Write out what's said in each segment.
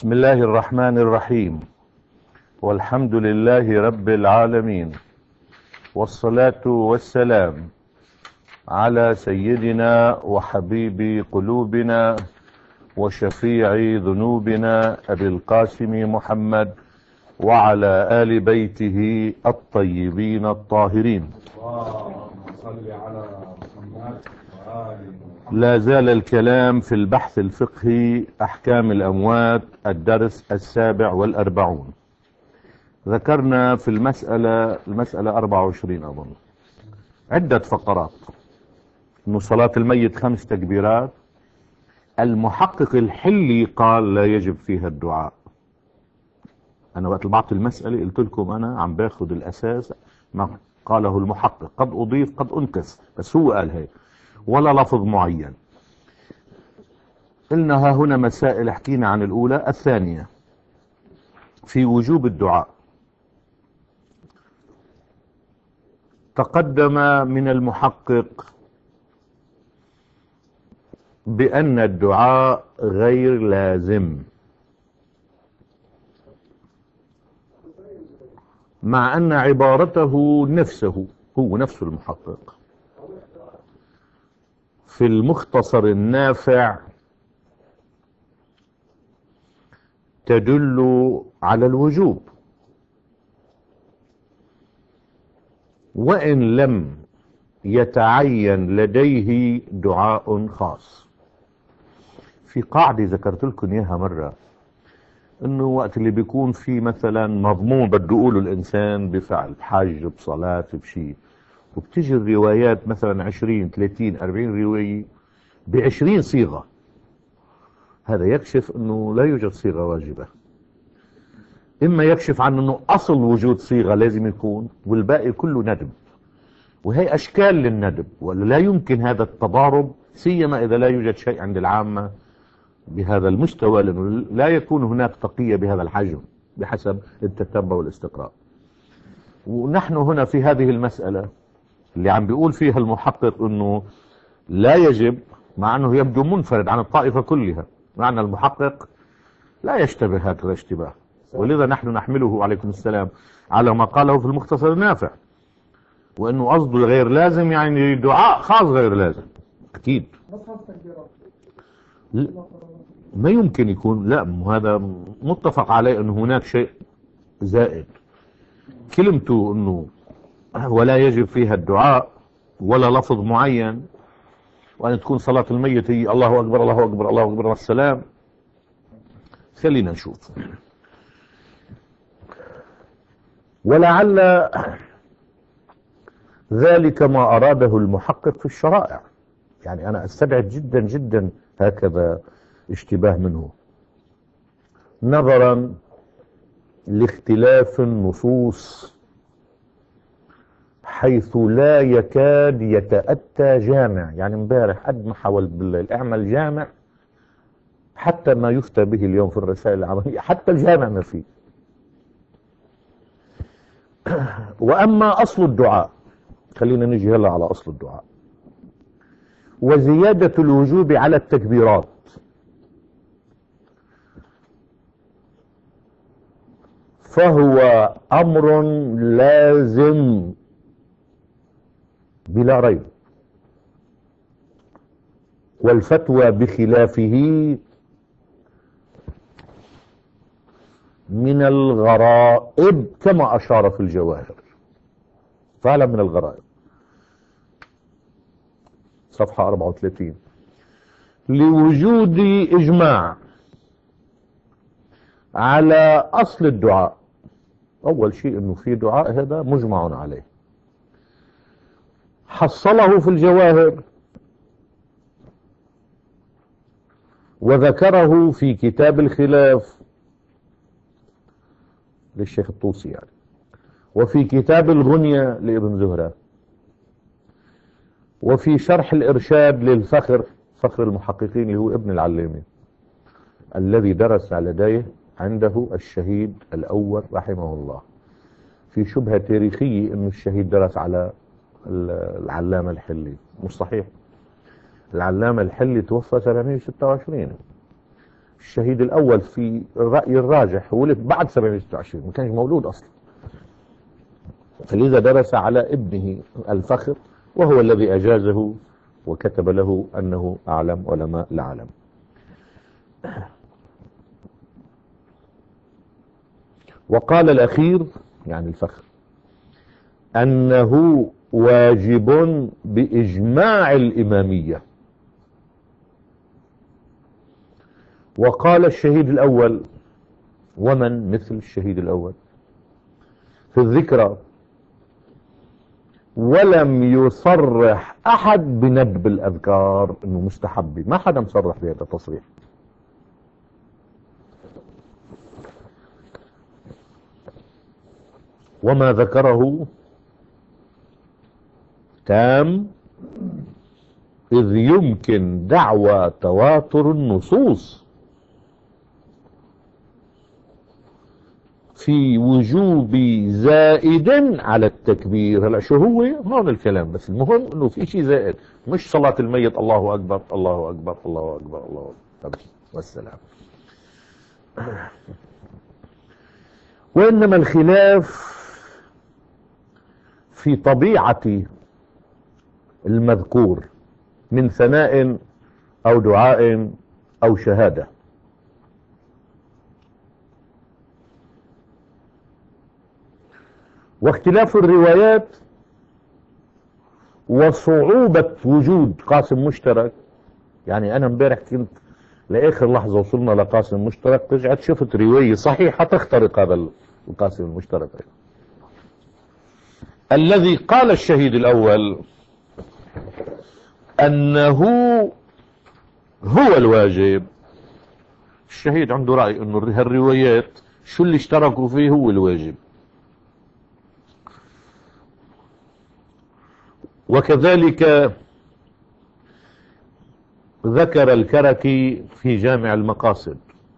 بسم الله الرحمن الرحيم. والحمد لله رب العالمين، والصلاة والسلام على سيدنا وحبيب قلوبنا وشفيع ذنوبنا أبي القاسم محمد وعلى آل بيته الطيبين الطاهرين. اللهم صل على محمد وآل محمد. لا زال الكلام في البحث الفقهي أحكام الأموات، الدرس 47. ذكرنا في المسألة 24 أظن عدة فقرات، إنه صلاة الميت 5 تكبيرات. المحقق الحلي قال لا يجب فيها الدعاء. أنا وقت بعت المسألة قلت لكم أنا عم باخذ الأساس ما قاله المحقق، قد أضيف قد أنكس، بس هو قال هيك ولا لفظ معين. قلنا ها هنا مسائل، حكينا عن الأولى. الثانية في وجوب الدعاء، تقدم من المحقق بأن الدعاء غير لازم، مع أن عبارته نفسه هو نفس المحقق في المختصر النافع تدل على الوجوب، وإن لم يتعين لديه دعاء خاص. في قاعدة ذكرت لكم إياها مرة، إنه وقت اللي بيكون في مثلا مضمون بده يقوله الإنسان بفعل، بحج، بصلاة، بشيء، وبتجي الروايات مثلا 20 30 40 رواية ب20 صيغة، هذا يكشف انه لا يوجد صيغة واجبة. اما يكشف عن انه اصل وجود صيغة لازم يكون، والباقي كله ندب، وهي اشكال للندب، ولا لا يمكن هذا التضارب، سيما اذا لا يوجد شيء عند العامة بهذا المستوى، لانه لا يكون هناك تقية بهذا الحجم بحسب التتبع والاستقراء. ونحن هنا في هذه المسألة اللي عم بيقول فيها المحقق انه لا يجب، مع انه يبدو منفرد عن الطائفة كلها، معنى المحقق لا يشتبه هكذا اشتباه، ولذا نحن نحمله عليكم السلام على ما قاله في المختصر النافع، وانه قصده غير لازم يعني دعاء خاص غير لازم. اكيد ما يمكن يكون، لا هذا متفق عليه انه هناك شيء زائد. كلمته انه ولا يجب فيها الدعاء ولا لفظ معين، وأن تكون صلاة الميت هي الله أكبر الله أكبر الله أكبر والسلام. خلينا نشوف. ولعل ذلك ما أراده المحقق في الشرائع، يعني أنا أستبعد جدا جدا هكذا اشتباه منه، نظرا لاختلاف النصوص، حيث لا يكاد يتأتى جامع. يعني امبارح قد ما حاولت بالليل اعمل جامع، حتى ما يفتى به اليوم في الرسائل العملية، حتى الجامع ما فيه. وأما أصل الدعاء، خلينا نجي هلا على أصل الدعاء، وزيادة الوجوب على التكبيرات، فهو أمر لازم بلا ريب، والفتوى بخلافه من الغرائب كما أشار في الجواهر، فعلا من الغرائب. صفحة 34. لوجود إجماع على أصل الدعاء. أول شيء أنه في دعاء هذا مجمع عليه، حصله في الجواهر وذكره في كتاب الخلاف للشيخ الطوسي يعني، وفي كتاب الغنية لابن زهرة، وفي شرح الإرشاد للفخر، فخر المحققين اللي هو ابن العلامي الذي درس على يديه عنده الشهيد الأول رحمه الله. في شبهة تاريخية أن الشهيد درس على العلامة الحلي، مش صحيح. العلامة الحلي توفى 726، الشهيد الأول في الرأي الراجح ولد بعد 726، ما كانش مولود أصلا، فلذا درس على ابنه الفخر وهو الذي أجازه وكتب له أنه أعلم علماء العالم. وقال الأخير يعني الفخر أنه واجب بإجماع الإمامية. وقال الشهيد الأول، ومن مثل الشهيد الأول في الذكرى، ولم يصرح أحد بندب الأذكار أنه مستحب، ما حدا مصرح بهذا التصريح. وما ذكره تام، إذ يمكن دعوى تواتر النصوص في وجوب زائد على التكبير. هلا شو هو هون الكلام، بس المهم انه في شيء زائد، مش صلاة الميت الله اكبر الله اكبر الله اكبر الله اكبر والسلام، وانما الخلاف في طبيعة المذكور من ثناء او دعاء او شهادة. واختلاف الروايات وصعوبة وجود قاسم مشترك. يعني انا امبارح كنت لاخر لحظة وصلنا لقاسم مشترك، رجعت شفت رواية صحيحة تخترق هذا القاسم المشترك الذي قال الشهيد الاول انه هو الواجب. الشهيد عنده رأي انه هالروايات شو اللي اشتركوا فيه هو الواجب. وكذلك ذكر الكركي في جامع المقاصد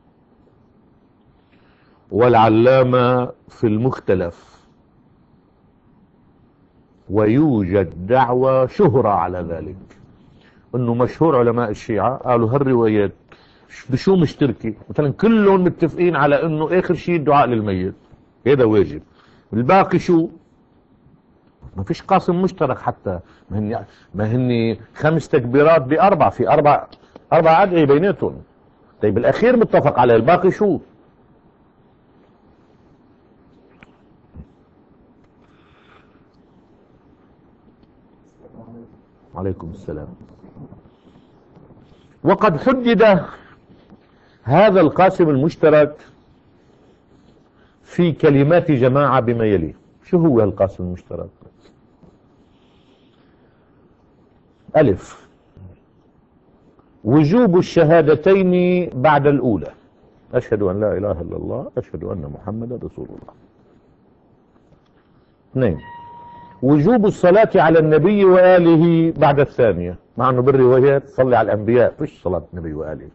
والعلامة في المختلف، ويوجد دعوة شهرة على ذلك، انه مشهور علماء الشيعة قالوا هالروايات بشو مشتركة، مثلا كلهم متفقين على انه اخر شيء الدعاء للميت هذا واجب، الباقي شو؟ ما فيش قاسم مشترك حتى، ما هني 5 تكبيرات بأربع، في أربع أدعية بيناتهم. طيب الأخير متفق عليه، الباقي شو؟ عليكم السلام. وقد حدد هذا القاسم المشترك في كلمات جماعة بما يلي. شو هو القاسم المشترك؟ ألف، وجوب الشهادتين بعد الأولى، أشهد أن لا إله إلا الله أشهد أن محمدا رسول الله. 2، وجوب الصلاة على النبي وآله بعد الثانية، مع أنه بالروايات صلي على الأنبياء فيش صلاة النبي وآله.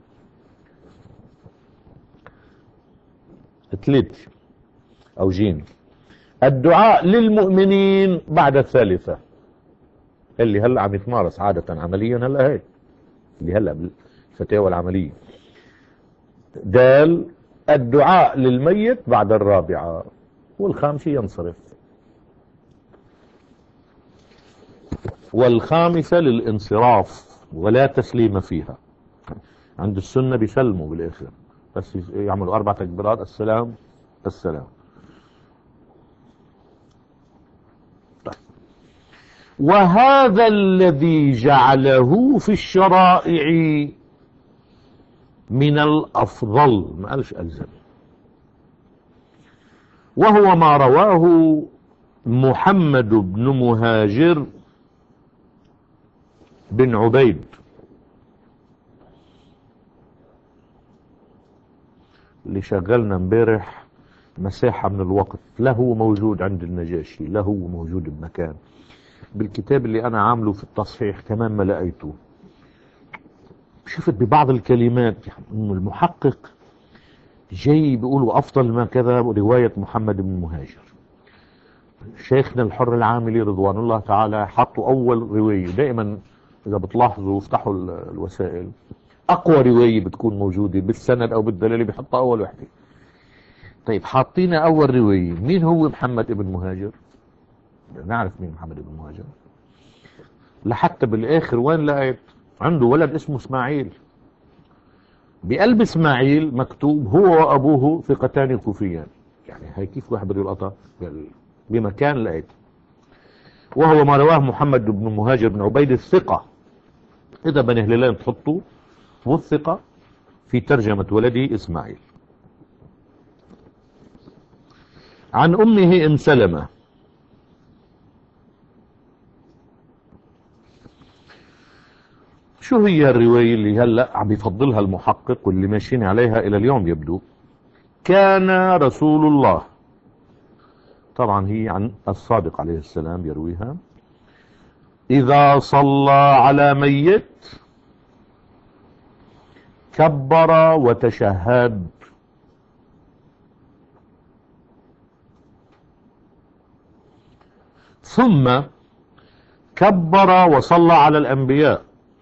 3 أو جيم، الدعاء للمؤمنين بعد الثالثة، اللي هلا عم يتمارس عادة عمليا هلا هيك، اللي هلا بالفتاوى العملية. دال، الدعاء للميت بعد الرابعة، والخامسة ينصرف. والخامسة للانصراف ولا تسليم فيها. عند السنة بيسلموا بالآخر، بس يعملوا 4 تكبيرات، السلام السلام. وهذا الذي جعله في الشرائع من الأفضل، ما قالش ألزم، وهو ما رواه محمد بن مهاجر بن عبيد اللي شغلنا امبارح مساحة من الوقت، لا هو موجود عند النجاشي لا هو موجود بمكان. بالكتاب اللي انا عامله في التصحيح كمان ما لقيته. شفت ببعض الكلمات انه المحقق جاي بيقولوا افضل ما كذا رواية محمد بن مهاجر. شيخنا الحر العاملي رضوان الله تعالى حطوا اول رواية. دائما اذا بتلاحظوا افتحوا الوسائل أقوى رواية بتكون موجودة بالسند أو بالدلالة بيحطها أول وحدة. طيب حاطينا أول رواية، مين هو محمد ابن مهاجر؟ نعرف مين محمد ابن مهاجر. لحتى بالآخر وين لقيت عنده ولد اسمه إسماعيل، بقلب إسماعيل مكتوب هو وأبوه ثقتان كوفيان. يعني هي كيف واحد بده يلقطها بمكان لقيت، وهو ما رواه محمد بن مهاجر بن عبيد الثقة. إذا بني هلالين تحطوا والثقة في ترجمة ولده إسماعيل. عن أمه أم سلمة. شو هي الرواية اللي هلأ عم يفضلها المحقق واللي ماشيين عليها إلى اليوم يبدو؟ كان رسول الله، طبعا هي عن الصادق عليه السلام يرويها، إذا صلى على ميت كبر وتشهد، ثم كبر وصلى على الأنبياء.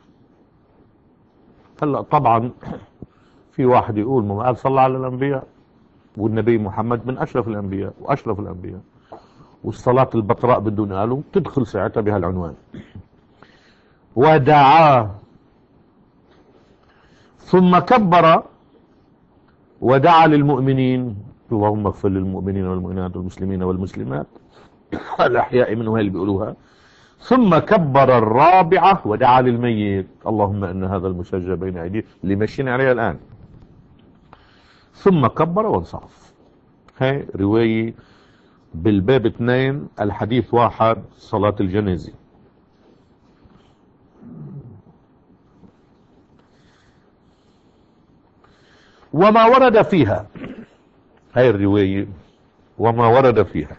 هلا طبعا في واحد يقول ما قال صلى على الأنبياء، والنبي محمد من أشرف الأنبياء وأشرف الأنبياء، والصلاة البطراء بدون قالوا تدخل ساعتها بهالعنوان. ودعا، ثم كبر ودعا للمؤمنين، اللهم اغفر للمؤمنين والمؤمنات والمسلمين والمسلمات الأحياء منهم اللي بيقولوها. ثم كبر الرابعة ودعا للميت، اللهم إن هذا المسجى بين أيديه اللي ماشيين عليها الآن. ثم كبر وانصرف. هاي رواية بالباب 2 الحديث 1 صلاة الجنازة. وما ورد فيها، هاي الرواية وما ورد فيها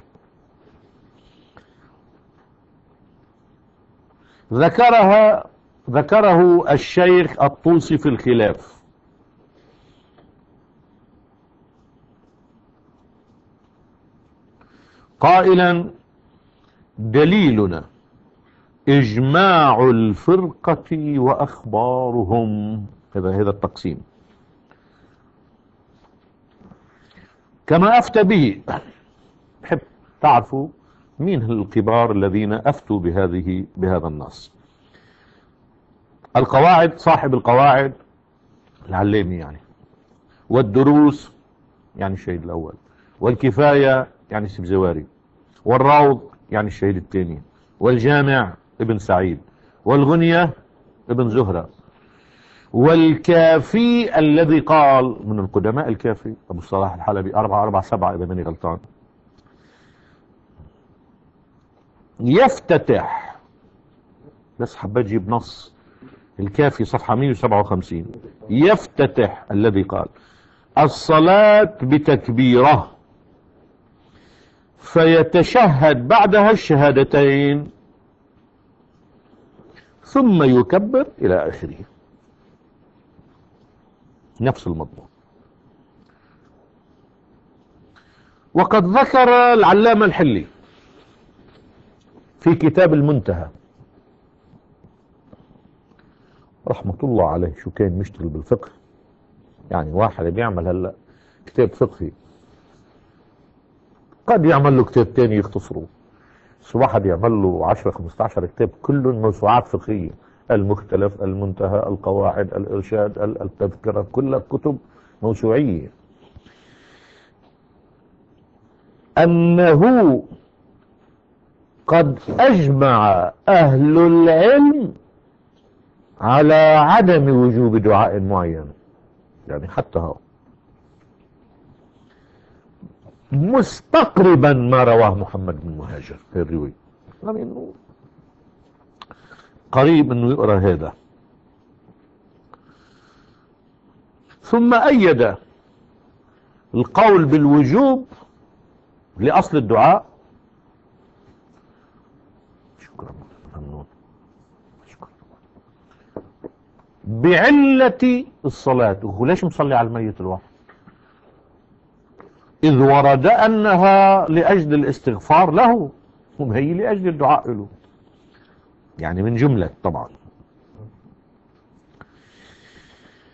ذكره الشيخ الطوسي في الخلاف، قائلا دليلنا إجماع الفرقة وأخبارهم. هذا التقسيم كما أفتى به. بحب تعرفوا مين الكبار الذين أفتوا بهذا النص. القواعد، صاحب القواعد العلامي يعني، والدروس يعني الشهيد الأول، والكفاية يعني السبزواري، والروض يعني الشهيد الثاني، والجامع ابن سعيد، والغنية ابن زهرة، والكافي الذي قال من القدماء الكافي أبو الصلاح الحلبي 447 إذا ماني غلطان. يفتتح، بس حبيت اجيب نص الكافي صفحة 157. يفتتح الذي قال الصلاة بتكبيرة فيتشهد بعدها الشهادتين ثم يكبر إلى آخره، نفس المضمون. وقد ذكر العلامة الحلي في كتاب المنتهى رحمة الله عليه، شو كان مشتغل بالفقه. يعني واحد بيعمل هلا كتاب فقهي قد يعمل له كتاب تاني يختصره، بس واحد يعمل له 10-15 كتاب كلهم موسوعات فقهية، المختلف، المنتهى، القواعد، الإرشاد، التذكرة، كلها كتب موسوعية. أنه قد أجمع أهل العلم على عدم وجوب دعاء معين، يعني حتى هو مستقربا ما رواه محمد بن مهاجر في الرواية، يعني انه قريب انه يقرأ هذا. ثم أيد القول بالوجوب لأصل الدعاء. شكرا ممنون. شكرا. بعلة الصلاة. وليش مصلي على الميت الواحد؟ إذ ورد أنها لأجل الاستغفار له، وهي لأجل الدعاء له، يعني من جملة طبعا.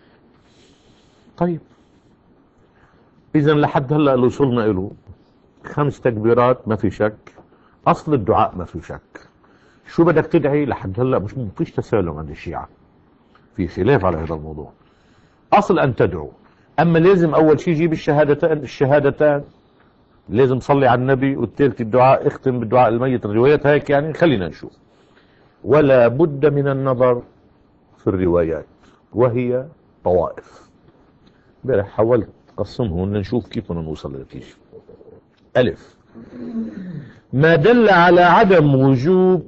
طيب إذا لحد هلا اللي وصلنا له 5 تكبيرات ما في شك، أصل الدعاء ما في شك. شو بدك تدعي؟ لحد هلا مش فيش تسالم عند الشيعة، في خلاف على هذا الموضوع. أصل أن تدعو، أما لازم أول شيء جيب الشهادتان، لازم صلي على النبي، والتالت الدعاء، اختم بالدعاء الميت. الروايات هيك يعني، خلينا نشوف. ولا بد من النظر في الروايات، وهي طوائف. امبارح حاولت أقسمهم لنشوف كيف بدنا نوصل لنتيجة. ألف، ما دل على عدم وجوب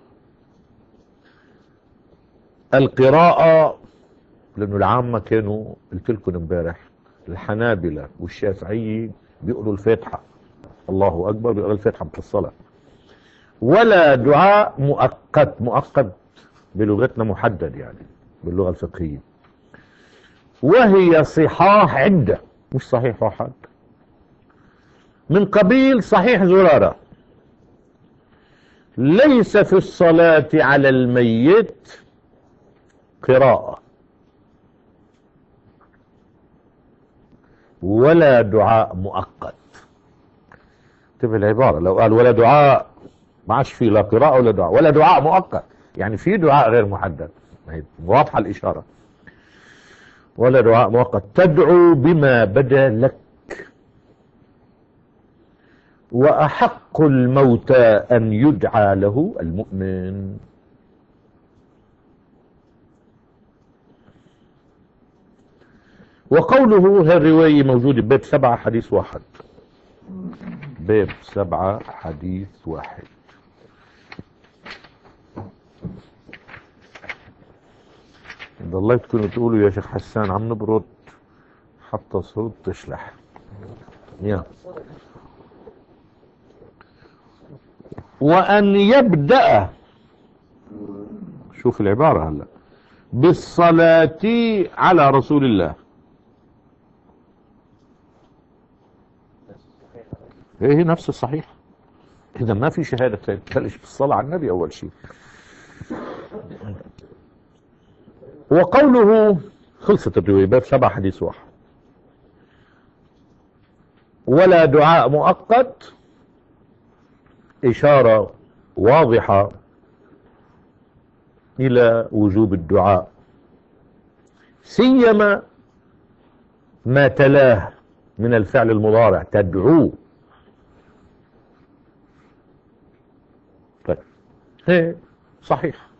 القراءة، لأنه العامة كانوا قلت لكم امبارح الحنابلة والشافعية بيقروا الفاتحة، الله أكبر، بيقرأ الفاتحة في الصلاة. ولا دعاء مؤقت بلغتنا محدد يعني باللغة الفقهية. وهي صحاح عدة، مش صحيح واحد، من قبيل صحيح زرارة: ليس في الصلاة على الميت قراءة ولا دعاء مؤقت. انتبه العبارة، لو قال ولا دعاء ما عادش فيه لا قراءة ولا دعاء، ولا دعاء مؤقت، يعني في دعاء غير محدد، واضحة الإشارة. ولا دعاء مؤقت، تدعو بما بدا لك، وأحق الموتى أن يدعى له المؤمن. وقوله، هذه الرواية موجودة بباب 7 حديث 1، باب 7 حديث 1. ضليت كنتوا تقولوا يا شيخ حسان عم نبرد حتى صوت تشلح يا. وأن يبدأ، شوف العبارة هلا، بالصلاة على رسول الله. ايه نفس الصحيح. اذا ما في شهادة، تبلش بالصلاة على النبي اول شيء. وقوله، خلصت الرواية، باب 7 حديث 1. ولا دعاء مؤقت، إشارة واضحة إلى وجوب الدعاء، سيما ما تلاه من الفعل المضارع تدعو. طيب هي صحيح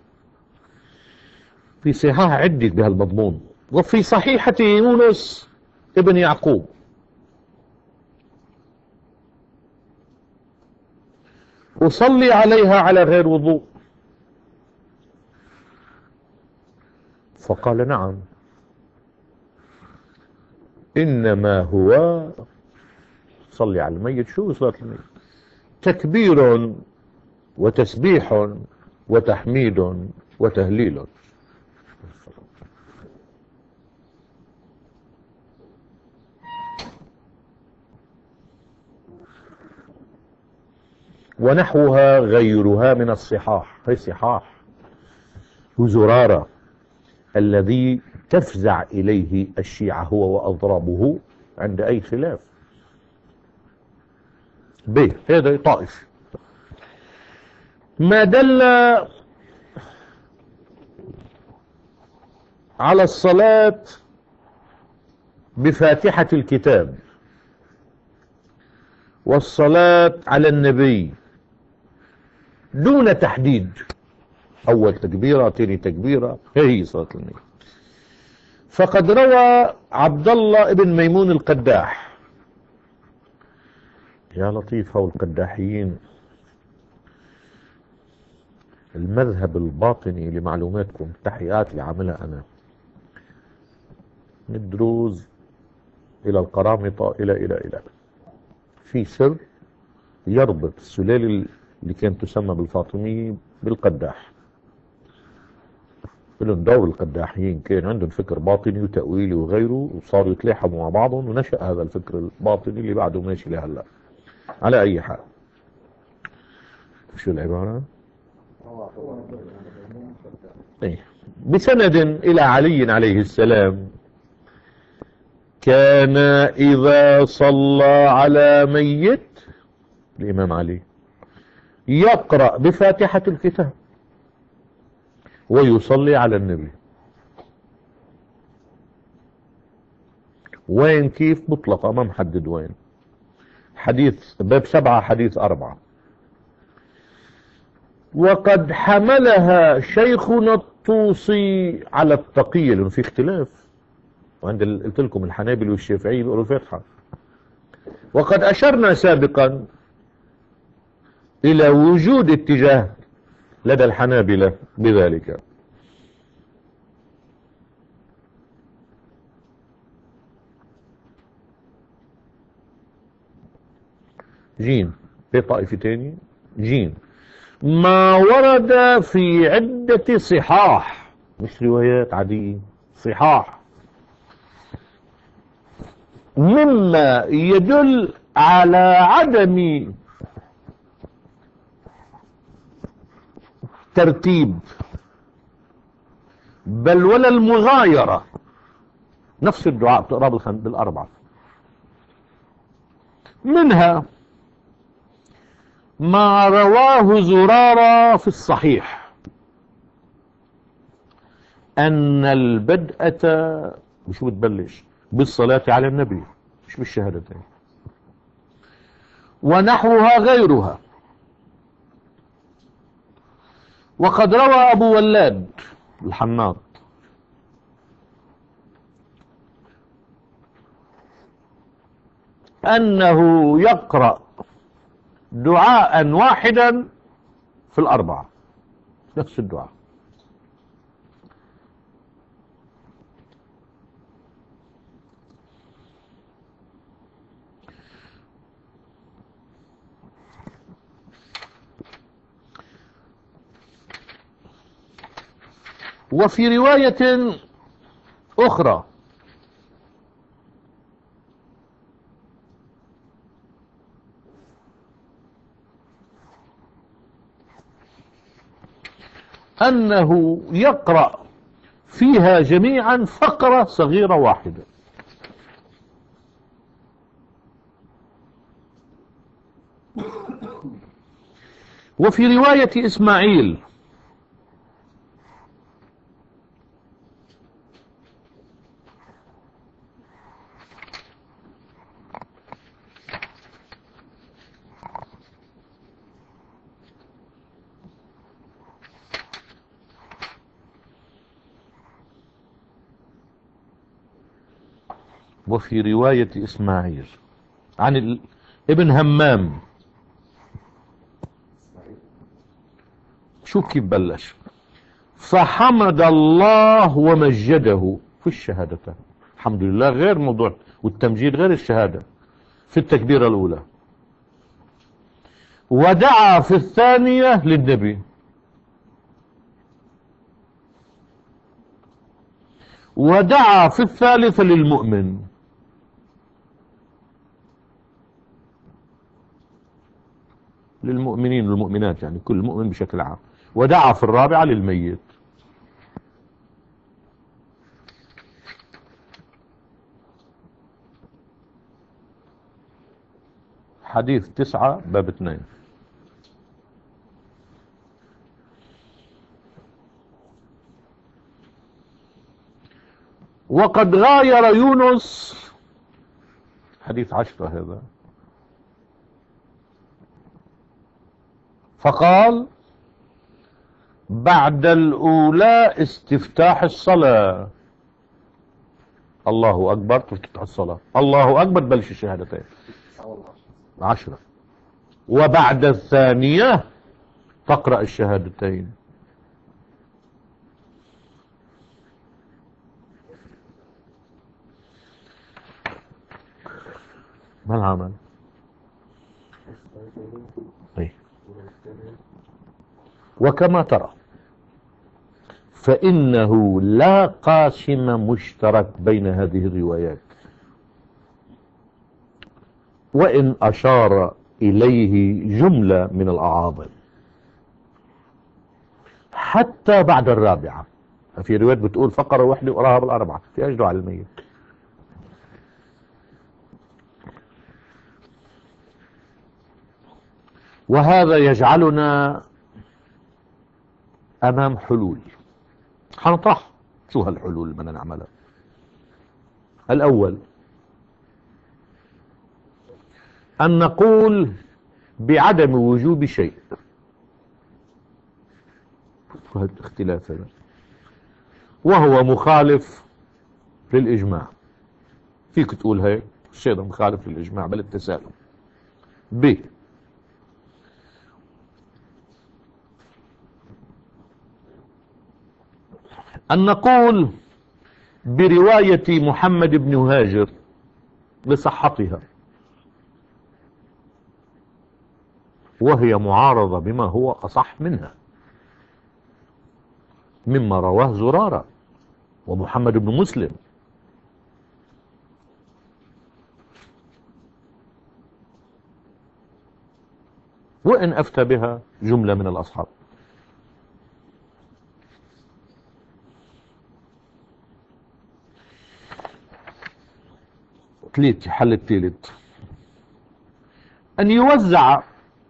في صحاح عدة بهالمضمون. وفي صحيحة يونس ابن يعقوب أصلي عليها على غير وضوء، فقال نعم، إنما هو صلي على الميت. شو صلاة الميت؟ تكبير وتسبيح وتحميد وتهليل. ونحوها غيرها من الصحاح. هي صحاح وزرارة الذي تفزع إليه الشيعة هو وأضرابه عند أي خلاف. ب، هذا طائف. ما دل على الصلاة بفاتحة الكتاب والصلاة على النبي دون تحديد، أول تكبيرة ثاني تكبيرة، هي صلاة النبي. فقد روى عبد الله ابن ميمون القداح، يا لطيف هو القداحيين، المذهب الباطني لمعلوماتكم، تحقيقات اللي عاملها أنا، من الدروز إلى القرامطة إلى في سر يربط السلالة اللي كانت تسمى بالفاطمية بالقداح. لهم دور القداحيين كان عندهم فكر باطني وتأويلي وغيره، وصاروا يتلاحموا مع بعضهم، ونشأ هذا الفكر الباطني اللي بعده ماشي لهلا. على أي حال، شو العبارة؟ إيه. بسند إلى علي عليه السلام كان إذا صلى على ميت الإمام علي يقرأ بفاتحة الكتاب ويصلي على النبي. وين كيف مطلقة ما محدد وين. حديث باب 7 حديث 4. وقد حملها شيخنا الطوسي على التقية، لأنه في اختلاف، وعند قلت لكم الحنابل والشافعي بيقولوا الفاتحة. وقد أشرنا سابقا إلى وجود اتجاه لدى الحنابلة بذلك. جيم في طائفة تاني. جيم ما ورد في عدة صحاح، مش روايات عادية، صحاح، مما يدل على عدم ترتيب بل ولا المغايرة، نفس الدعاء بتقرأ بالأربعة. منها ما رواه زرارة في الصحيح أن البدءة مش بتبلش بالصلاة على النبي، مش بالشهادتين، ونحوها غيرها. وقد روى أبو ولاد الحناط أنه يقرأ دعاء واحدا في الأربعة، نفس الدعاء. وفي رواية أخرى أنه يقرأ فيها جميعا فقرة صغيرة واحدة. وفي رواية إسماعيل عن ابن همام، شو كيف بلش؟ فحمد الله ومجده في الشهادتين. الحمد لله غير موضوع، والتمجيد غير الشهادة في التكبيرة الأولى. ودعا في الثانية للنبي، ودعا في الثالثة للمؤمن، للمؤمنين والمؤمنات، يعني كل مؤمن بشكل عام. ودعا في الرابعة للميت. حديث 9 باب 2. وقد غاير يونس، حديث 10 هذا، فقال بعد الأولى استفتاح الصلاة، الله أكبر تفتح الصلاة، الله أكبر تبلش الشهادتين 10. وبعد الثانية تقرأ الشهادتين. ما العمل؟ وكما ترى فإنه لا قاسم مشترك بين هذه الروايات، وإن أشار إليه جملة من الأعاضم حتى بعد الرابعة. في روايات بتقول فقرة واحدة وقراها بالأربعة في أجدع على الميت. وهذا يجعلنا أمام حلول حنطرح. شو هالحلول اللي بدنا نعملها؟ الأول أن نقول بعدم وجوب شيء، اختلاف هذا، وهو مخالف للإجماع. فيك تقول هيك الشيء ده مخالف للإجماع بل التسالم. ب أن نقول برواية محمد بن هاجر لصحتها، وهي معارضة بما هو أصح منها مما رواه زرارة ومحمد بن مسلم. وإن أفتى بها جملة من الأصحاب. 3 حل الثالث أن يوزع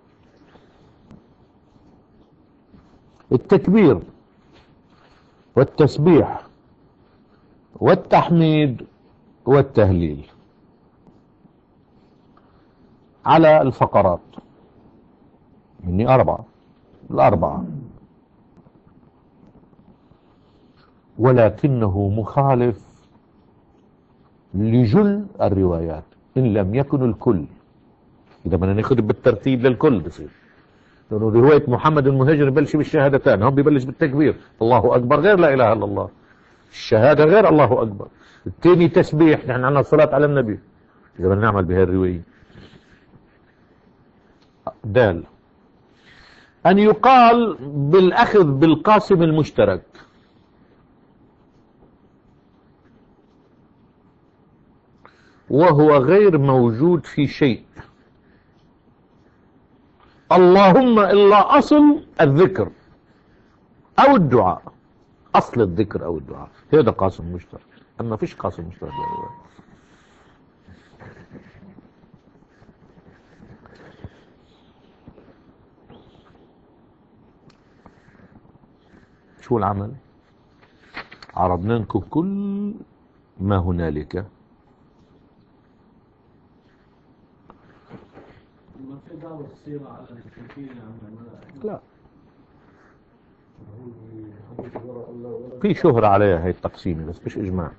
التكبير والتسبيح والتحميد والتهليل على الفقرات، مني 4 الأربعة، ولكنه مخالف لجل الروايات إن لم يكن الكل. إذا بدنا ناخذ بالترتيب للكل بصير، لأنه رواية محمد المهاجر ببلش بالشهادتان، هم ببلش بالتكبير الله أكبر غير لا إله إلا الله، الشهادة غير الله أكبر، الثاني تسبيح، نحن عندنا الصلاة على النبي. إذا بدنا نعمل بهذه الرواية دال أن يقال بالأخذ بالقاسم المشترك، وهو غير موجود في شيء اللهم إلا أصل الذكر أو الدعاء، أصل الذكر أو الدعاء هذا قاسم مشترك، أما فيش قاسم مشترك. شو العمل؟ عرضنا لكم كل ما هنالك. لا، في شهرة عليها هي التقسيم بس مش إجماع.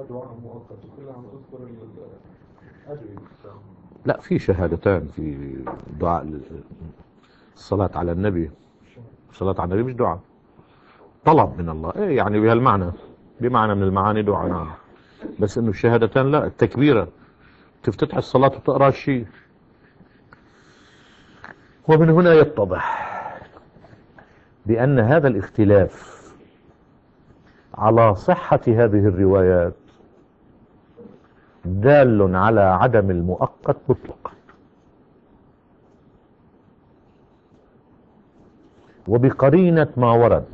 لا، في شهادتان في دعاء الصلاة على النبي. الصلاة على النبي مش دعاء، طلب من الله، ايه يعني بهالمعنى، بمعنى من المعاني دعاء، نعم، بس انه الشهادتان لا، التكبيرة تفتتح الصلاة وتقرأ الشيء. ومن هنا يتضح بأن هذا الاختلاف على صحة هذه الروايات دال على عدم المؤقت مطلقا، وبقرينة ما ورد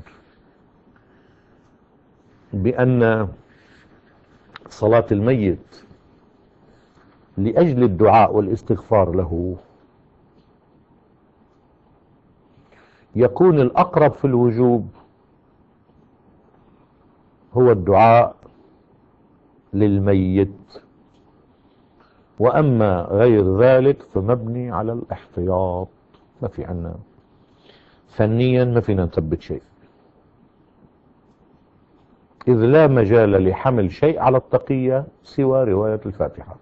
بأن صلاة الميت لأجل الدعاء والاستغفار له يكون الأقرب في الوجوب هو الدعاء للميت، وأما غير ذلك فمبني على الاحتياط. ما في عنا فنيا ما فينا نثبت شيء، إذ لا مجال لحمل شيء على التقية سوى رواية الفاتحة.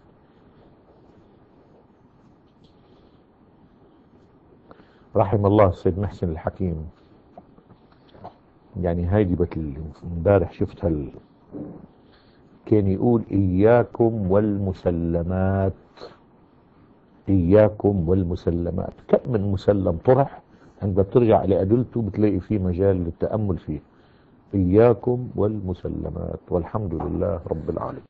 رحم الله السيد محسن الحكيم، يعني هايدي امبارح شفتها كان يقول إياكم والمسلمات، إياكم والمسلمات. كم من مسلم طرح عندما ترجع إلى أدلته بتلاقي فيه مجال للتأمل فيه. إياكم والمسلمات، والحمد لله رب العالمين.